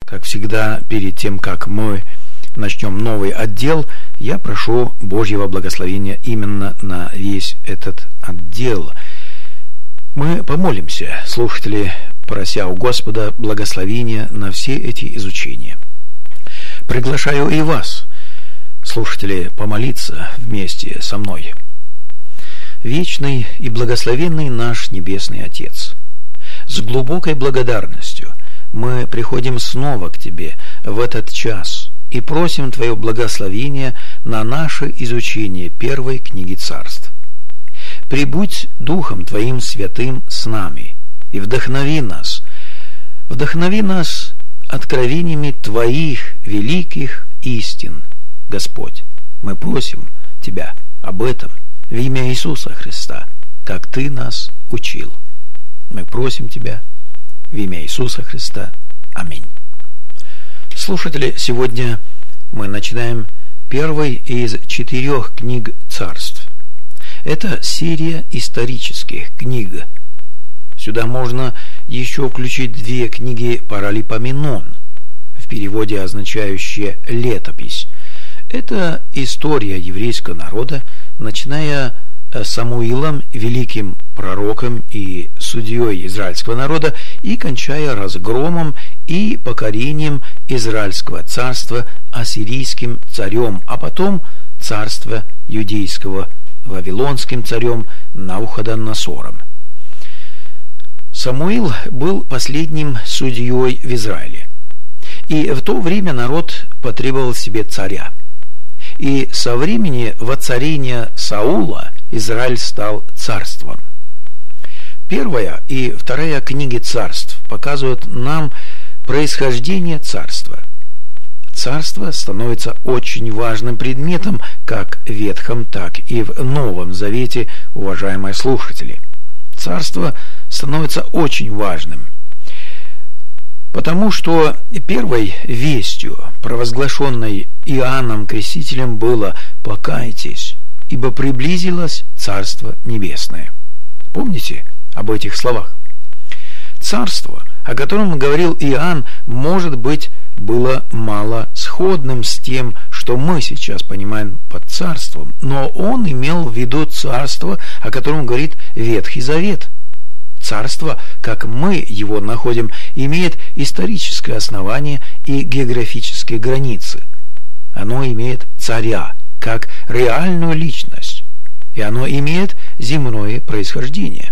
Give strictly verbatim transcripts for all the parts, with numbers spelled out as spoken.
Как всегда, перед тем, как мы начнем новый отдел, я прошу Божьего благословения именно на весь этот отдел. Мы помолимся, слушатели, прося у Господа благословения на все эти изучения. Приглашаю и вас, слушатели, помолиться вместе со мной. Вечный и благословенный наш Небесный Отец, с глубокой благодарностью мы приходим снова к Тебе в этот час и просим Твое благословение на наше изучение первой книги Царств. Прибудь Духом Твоим Святым с нами и вдохнови нас, вдохнови нас откровениями Твоих великих истин, Господь. Мы просим Тебя об этом в имя Иисуса Христа, как Ты нас учил. Мы просим Тебя в имя Иисуса Христа. Аминь. Слушатели, сегодня мы начинаем первой из четырех книг Царств. Это серия исторических книг. Сюда можно еще включить две книги Паралипоменон, в переводе означающие «летопись». Это история еврейского народа, начиная Самуилом, великим пророком и судьей израильского народа, и кончая разгромом и покорением израильского царства ассирийским царем, а потом царства юдейского вавилонским царем Навуходоносором. Самуил был последним судьей в Израиле, и в то время народ потребовал себе царя. И со времени воцарения Саула Израиль стал царством. Первая и вторая книги Царств показывают нам происхождение царства. Царство становится очень важным предметом как в Ветхом, так и в Новом Завете, уважаемые слушатели. Царство становится очень важным, потому что первой вестью, провозглашенной Иоанном Крестителем, было «покайтесь, ибо приблизилось Царство Небесное». Помните об этих словах? Царство, о котором говорил Иоанн, может быть, было мало сходным с тем, что мы сейчас понимаем под царством, но он имел в виду царство, о котором говорит Ветхий Завет. Царство, как мы его находим, имеет историческое основание и географические границы. Оно имеет царя, как реальную личность, и оно имеет земное происхождение.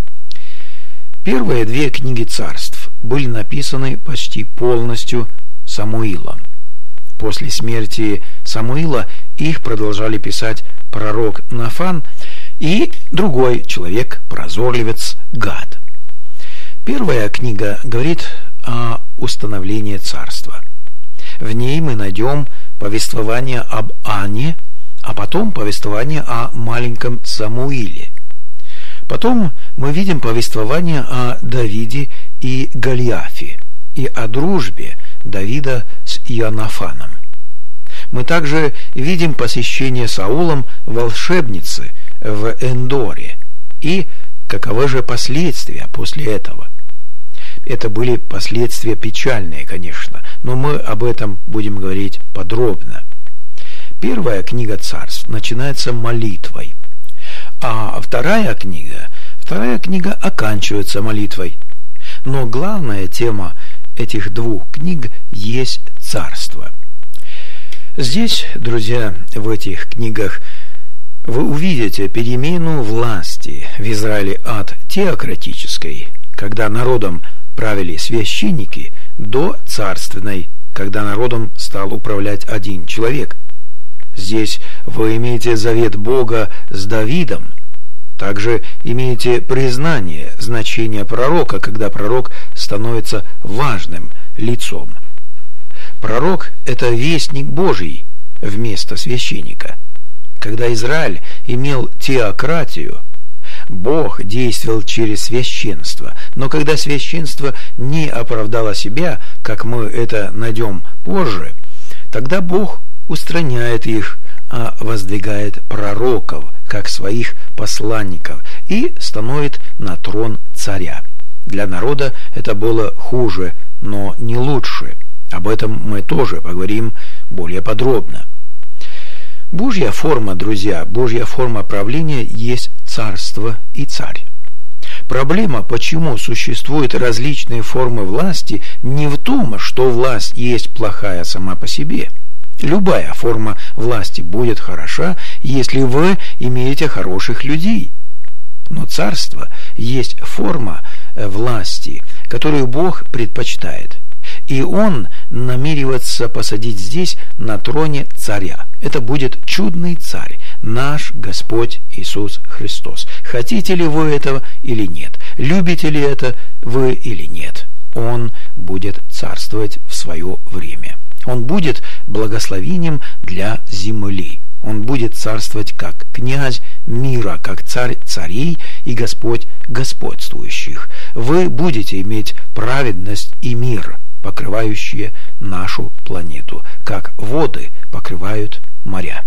Первые две книги Царств были написаны почти полностью Самуилом. После смерти Самуила их продолжали писать пророк Нафан и другой человек, прозорливец Гад. Первая книга говорит о установлении царства. В ней мы найдем повествование об Анне, а потом повествование о маленьком Самуиле. Потом мы видим повествование о Давиде и Голиафе и о дружбе Давида с Иоаннафаном. Мы также видим посещение Саулом волшебницы в Эндоре и каковы же последствия после этого. Это были последствия печальные, конечно, но мы об этом будем говорить подробно. Первая книга Царств начинается молитвой, а вторая книга, вторая книга оканчивается молитвой. Но главная тема этих двух книг есть царство. Здесь, друзья, в этих книгах вы увидите перемену власти в Израиле от теократической, когда народом правили священники, до царственной, когда народом стал управлять один человек. Здесь вы имеете завет Бога с Давидом. Также имеете признание значения пророка, когда пророк становится важным лицом. Пророк – это вестник Божий вместо священника. Когда Израиль имел теократию, Бог действовал через священство, но когда священство не оправдало себя, как мы это найдем позже, тогда Бог устраняет их, а воздвигает пророков, как своих посланников, и становит на трон царя. Для народа это было хуже, но не лучше. Об этом мы тоже поговорим более подробно. Божья форма, друзья, Божья форма правления есть царство и царь. Проблема, почему существуют различные формы власти, не в том, что власть есть плохая сама по себе. Любая форма власти будет хороша, если вы имеете хороших людей. Но царство есть форма власти, которую Бог предпочитает. И Он намеревается посадить здесь на троне царя. Это будет чудный царь, наш Господь Иисус Христос. Хотите ли вы этого или нет? Любите ли это вы или нет? Он будет царствовать в свое время. Он будет благословением для земли. Он будет царствовать как князь мира, как царь царей и Господь господствующих. Вы будете иметь праведность и мир, покрывающие нашу планету, как воды покрывают моря.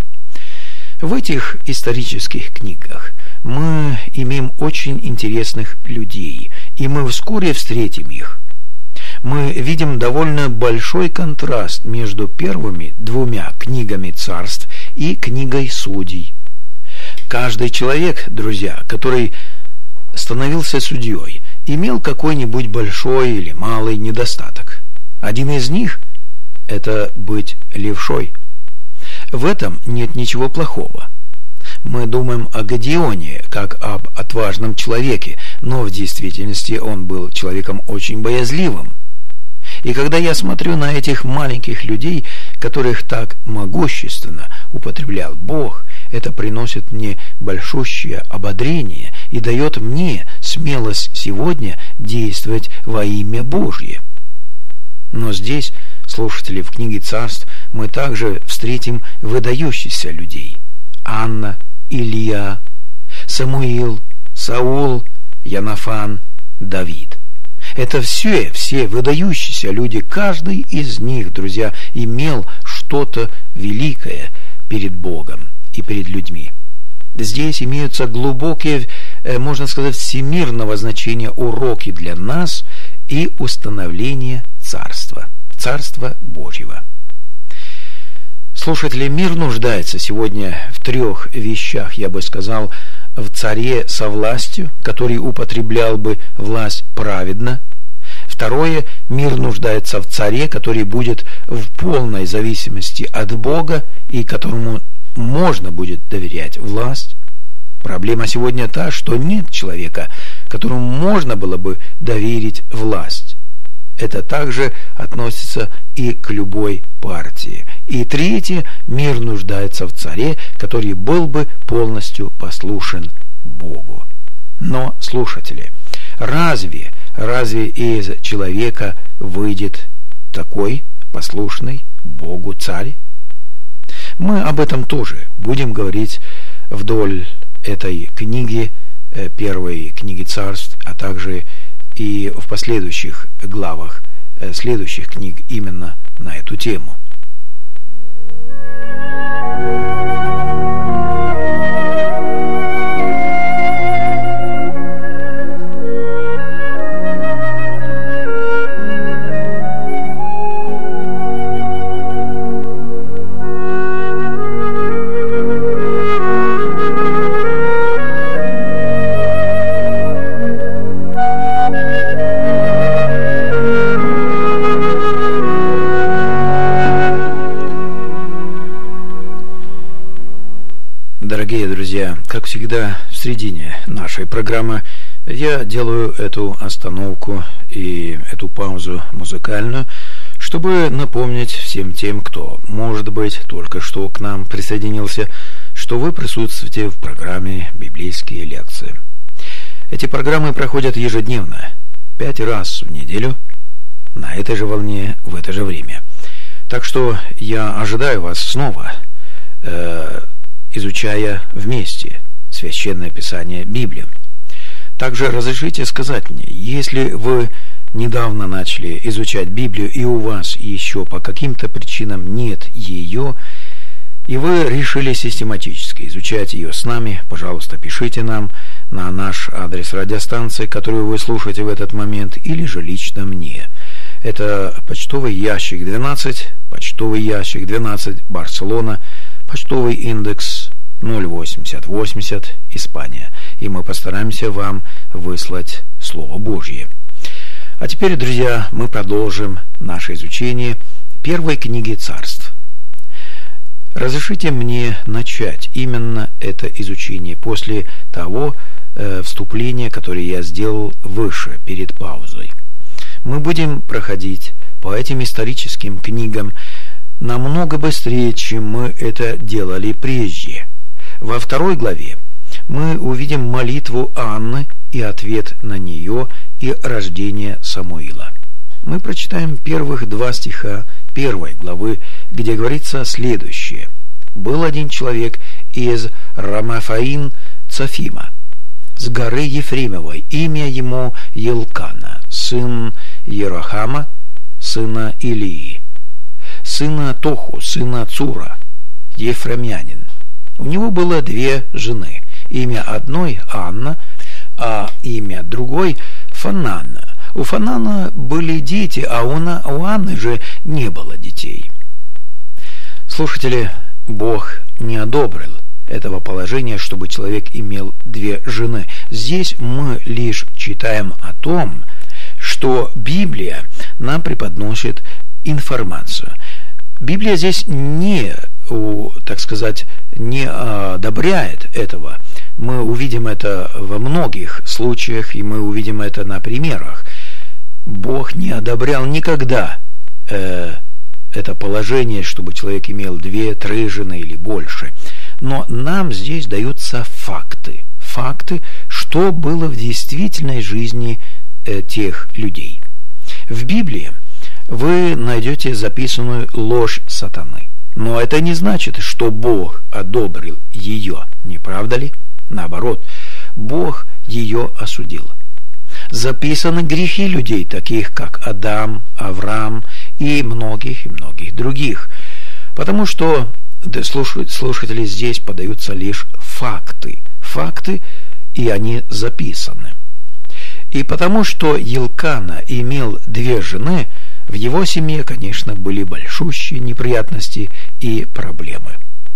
В этих исторических книгах мы имеем очень интересных людей, и мы вскоре встретим их. Мы видим довольно большой контраст между первыми двумя книгами царств и книгой судей. Каждый человек, друзья, который становился судьей, имел какой-нибудь большой или малый недостаток. Один из них – это быть левшой. В этом нет ничего плохого. Мы думаем о Гедеоне как об отважном человеке, но в действительности он был человеком очень боязливым. И когда я смотрю на этих маленьких людей, которых так могущественно употреблял Бог, это приносит мне большущее ободрение и дает мне смелость сегодня действовать во имя Божье. Но здесь, слушатели, в книге царств мы также встретим выдающихся людей: Анна, Илия, Самуил, Саул, Йонафан, Давид. Это все, все выдающиеся люди. Каждый из них, друзья, имел что-то великое перед Богом и перед людьми. Здесь имеются глубокие, можно сказать, всемирного значения уроки для нас и установление царства, царства Божьего. Слушатели, мир нуждается сегодня в трех вещах, я бы сказал: в царе со властью, который употреблял бы власть праведно. Второе, мир нуждается в царе, который будет в полной зависимости от Бога и которому можно будет доверять власть. Проблема сегодня та, что нет человека, которому можно было бы доверить власть. Это также относится и к любой партии. И третье, мир нуждается в царе, который был бы полностью послушен Богу. Но, слушатели, разве, разве из человека выйдет такой послушный Богу царь? Мы об этом тоже будем говорить вдоль этой книги, первой книги царств, а также и в последующих главах следующих книг именно на эту тему. Дорогие друзья, как всегда в середине нашей программы я делаю эту остановку и эту паузу музыкальную, чтобы напомнить всем тем, кто, может быть, только что к нам присоединился, что вы присутствуете в программе «Библейские лекции». Эти программы проходят ежедневно, пять раз в неделю, на этой же волне, в это же время. Так что я ожидаю вас снова, э, изучая вместе Священное Писание, Библию. Также разрешите сказать мне, если вы недавно начали изучать Библию, и у вас еще по каким-то причинам нет ее, и вы решили систематически изучать ее с нами, пожалуйста, пишите нам на наш адрес радиостанции, которую вы слушаете в этот момент, или же лично мне. Это почтовый ящик двенадцать, почтовый ящик двенадцать, Барселона, почтовый индекс ноль восемьдесят восемьдесят, Испания. И мы постараемся вам выслать Слово Божье. А теперь, друзья, мы продолжим наше изучение первой книги Царств. Разрешите мне начать именно это изучение после того э, вступления, которое я сделал выше, перед паузой. Мы будем проходить по этим историческим книгам намного быстрее, чем мы это делали прежде. Во второй главе мы увидим молитву Анны и ответ на нее и рождение Самуила. Мы прочитаем первых два стиха первой главы, где говорится следующее. «Был один человек из Рамафаим Цафима, с горы Ефремовой, имя ему Елкана, сын Ерохама, сына Илии, сына Тоху, сына Цура, ефремянин. У него было две жены, имя одной Анна, а имя другой Фанана. У Фанана были дети, а у, на, у Анны же не было детей». Слушатели, Бог не одобрил этого положения, чтобы человек имел две жены. Здесь мы лишь читаем о том, что Библия нам преподносит информацию. Библия здесь не, так сказать, не одобряет этого. Мы увидим это во многих случаях, и мы увидим это на примерах. Бог не одобрял никогда э, это положение, чтобы человек имел две, три жены или больше. Но нам здесь даются факты. Факты, что было в действительной жизни э, тех людей. В Библии вы найдете записанную ложь сатаны. Но это не значит, что Бог одобрил ее, не правда ли? Наоборот, Бог ее осудил. Записаны грехи людей, таких как Адам, Авраам и многих и многих других. Потому что слушатели здесь подаются лишь факты. Факты, и они записаны. И потому что Елкана имел две жены, в его семье, конечно, были большущие неприятности и проблемы.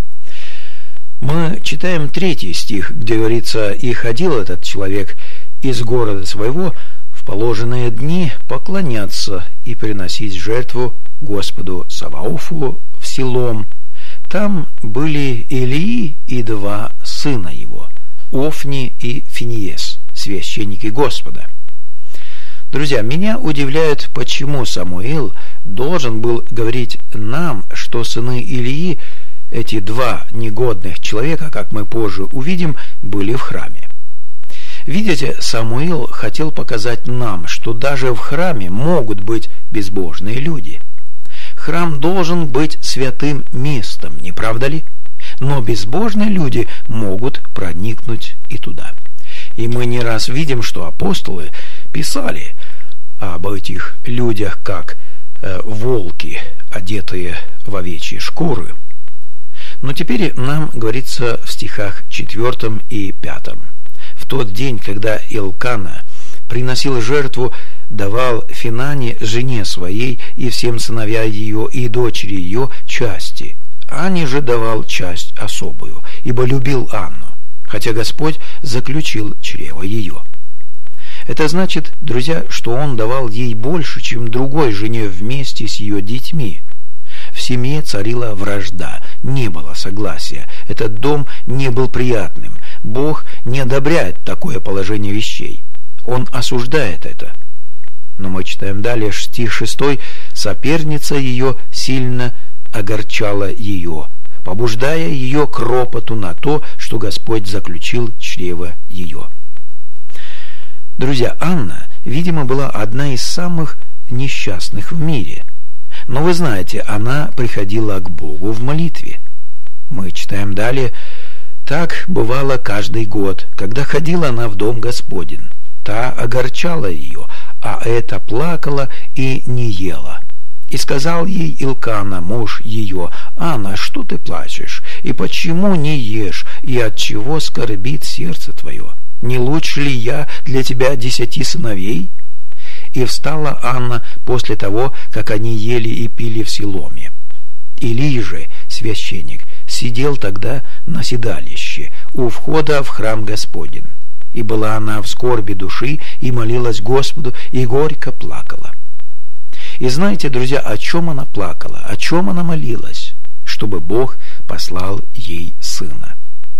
Мы читаем третий стих, где говорится: «И ходил этот человек из города своего в положенные дни поклоняться и приносить жертву Господу Саваофу в Силом. Там были Илии и два сына его, Офни и Финиес, священники Господа». Друзья, меня удивляет, почему Самуил должен был говорить нам, что сыны Илии, эти два негодных человека, как мы позже увидим, были в храме. Видите, Самуил хотел показать нам, что даже в храме могут быть безбожные люди. Храм должен быть святым местом, не правда ли? Но безбожные люди могут проникнуть и туда. И мы не раз видим, что апостолы писали об этих людях как э, волки, одетые в овечьи шкуры. Но теперь нам говорится в стихах четвертом и пятом. «В тот день, когда Елкана приносил жертву, давал Финане, жене своей, и всем сыновья ее и дочери ее части. Ане же давал часть особую, ибо любил Анну, хотя Господь заключил чрево ее». Это значит, друзья, что он давал ей больше, чем другой жене вместе с ее детьми. В семье царила вражда, не было согласия. Этот дом не был приятным. Бог не одобряет такое положение вещей. Он осуждает это. Но мы читаем далее, стих шестой. «Соперница ее сильно огорчала ее, побуждая ее к ропоту на то, что Господь заключил чрево ее». Друзья, Анна, видимо, была одна из самых несчастных в мире. Но вы знаете, она приходила к Богу в молитве. Мы читаем далее: «Так бывало каждый год, когда ходила она в дом Господень. Та огорчала ее, а эта плакала и не ела. И сказал ей Илкана, муж ее: Анна, что ты плачешь? И почему не ешь? И от чего скорбит сердце твое? Не лучше ли я для тебя десяти сыновей? И встала Анна после того, как они ели и пили в Силоме. Илий же, священник, сидел тогда на седалище у входа в храм Господень. И была она в скорби души, и молилась Господу, и горько плакала. И знаете, друзья, о чем она плакала, о чем она молилась? Чтобы Бог послал ей сына.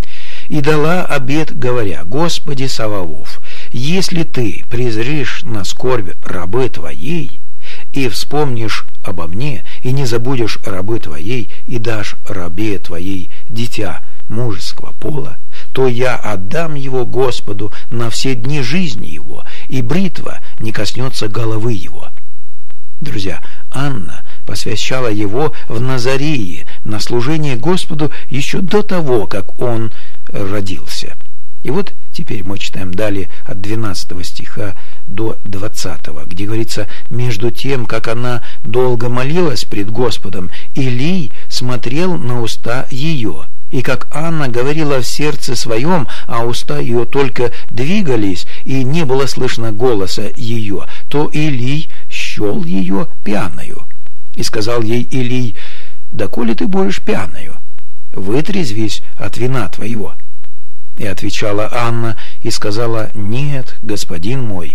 И дала обет, говоря: Господи Саваоф, если ты презришь на скорбь рабы твоей, и вспомнишь обо мне, и не забудешь рабы твоей, и дашь рабе твоей дитя мужеского пола, то я отдам его Господу на все дни жизни его, и бритва не коснется головы его. Друзья, Анна посвящала его в Назарее на служение Господу еще до того, как он родился. И вот теперь мы читаем далее от двенадцатого стиха до двадцатого, где говорится: между тем, как она долго молилась пред Господом, Илий смотрел на уста ее. И как Анна говорила в сердце своем, а уста ее только двигались, и не было слышно голоса ее, то Илий счел ее пьяною. И сказал ей Илий: доколе ты будешь пьяною? Вытрезвись от вина твоего. И отвечала Анна и сказала: нет, господин мой,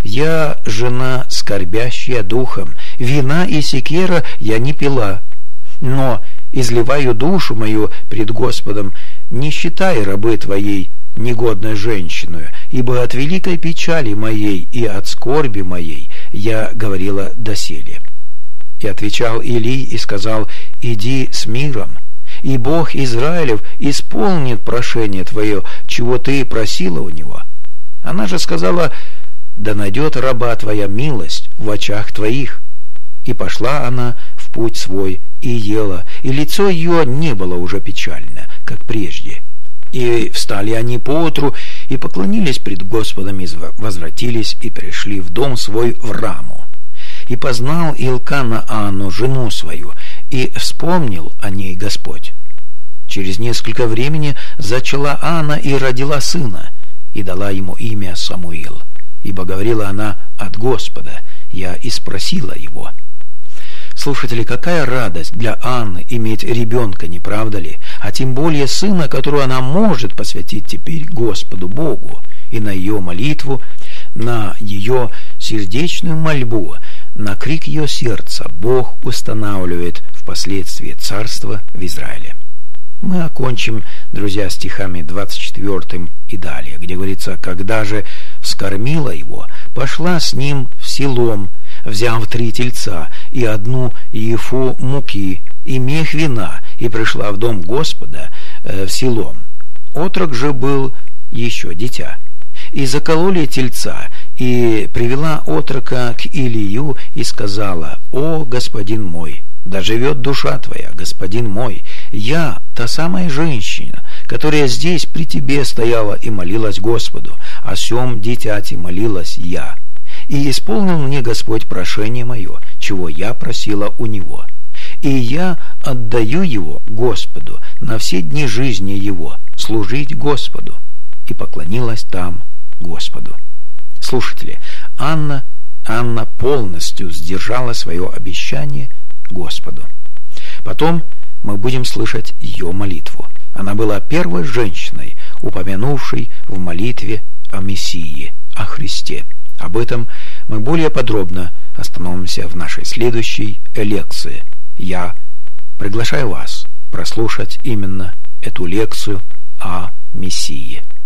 я жена скорбящая духом, вина и секера я не пила, но изливаю душу мою пред Господом, не считай рабы твоей негодной женщиною, ибо от великой печали моей и от скорби моей я говорила доселе. И отвечал Илий и сказал: иди с миром, и Бог Израилев исполнит прошение твое, чего ты просила у него. Она же сказала: да найдет раба твоя милость в очах твоих. И пошла она в путь свой и ела, и лицо ее не было уже печально, как прежде. И встали они поутру и поклонились пред Господом, и возвратились и пришли в дом свой в Раму. И познал Илкана Анну, жену свою, и вспомнил о ней Господь. Через несколько времени зачала Анна и родила сына, и дала ему имя Самуил, ибо говорила она: от Господа я и спросила его. Слушатели, какая радость для Анны иметь ребенка, не правда ли? А тем более сына, которого она может посвятить теперь Господу Богу. И на ее молитву, на ее сердечную мольбу, на крик ее сердца Бог устанавливает впоследствии царство в Израиле. Мы окончим, друзья, стихами двадцать четвёртым и далее, где говорится: когда же вскормила его, пошла с ним в Силом, взяв три тельца и одну ефу муки и мех вина, и пришла в дом Господа э, в Силом. Отрок же был еще дитя. И закололи тельца, и привела отрока к Илию и сказала: о, господин мой, да живет душа твоя, господин мой, я та самая женщина, которая здесь при тебе стояла и молилась Господу, о сем дитяти молилась я. И исполнил мне Господь прошение мое, чего я просила у него. И я отдаю его Господу на все дни жизни его, служить Господу. И поклонилась там Господу. Слушатели, Анна, Анна полностью сдержала свое обещание Господу. Потом мы будем слышать ее молитву. Она была первой женщиной, упомянувшей в молитве о Мессии, о Христе. Об этом мы более подробно остановимся в нашей следующей лекции. Я приглашаю вас прослушать именно эту лекцию о Мессии.